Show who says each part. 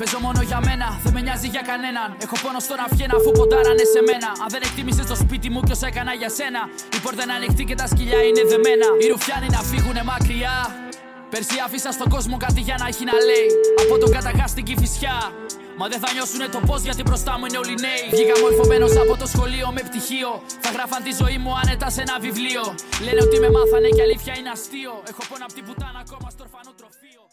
Speaker 1: Παίζω μόνο για μένα, δεν με νοιάζει για κανέναν. Έχω πόνο στο να βγαίνω αφού ποντάρανε σε μένα. Αν δεν εκτίμησες το σπίτι μου κι όσα έκανα για σένα. Η πόρτα είναι ανοιχτή και τα σκυλιά είναι δεμένα. Οι ρουφιάνοι να φύγουνε μακριά. Πέρσι άφησα στον κόσμο κάτι για να έχει να λέει. Από τον καταγάστηκε η φυσιά. Μα δεν θα νιώσουνε το πώς γιατί μπροστά μου είναι όλοι νέοι. Βγήκα μορφωμένος από το σχολείο με πτυχίο. Θα γράφαν τη ζωή μου άνετα σε ένα βιβλίο. Λένε ότι με μάθανε και αλήθεια είναι αστείο. Έχω πόνο απ' την πουτάνα ακόμα στο ορφανό τροφείο.